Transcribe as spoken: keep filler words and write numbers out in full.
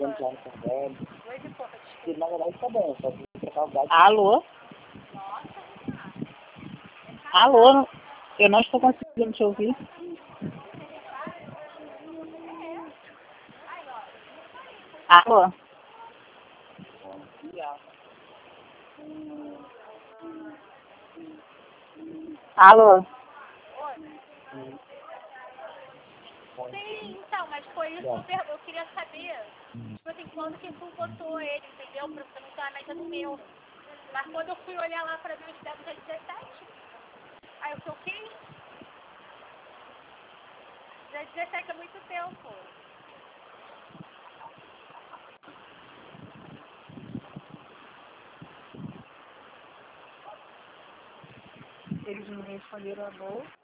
dizendo que já não tá velho. Dois e pouco, E na verdade tá bem, só que trocar o gás. Alô? Alô? Eu não estou conseguindo te ouvir. Alô? Alô? Sim, então, mas foi isso que eu, per- eu queria saber. Tipo assim, quando que tu botou ele, entendeu? Pra você não estar na meta do meu. Mas quando eu fui olhar lá pra ver os dados é dezessete. Aí eu falei, o quê? Já dezessete é muito tempo. Eles não responderam a bolsa.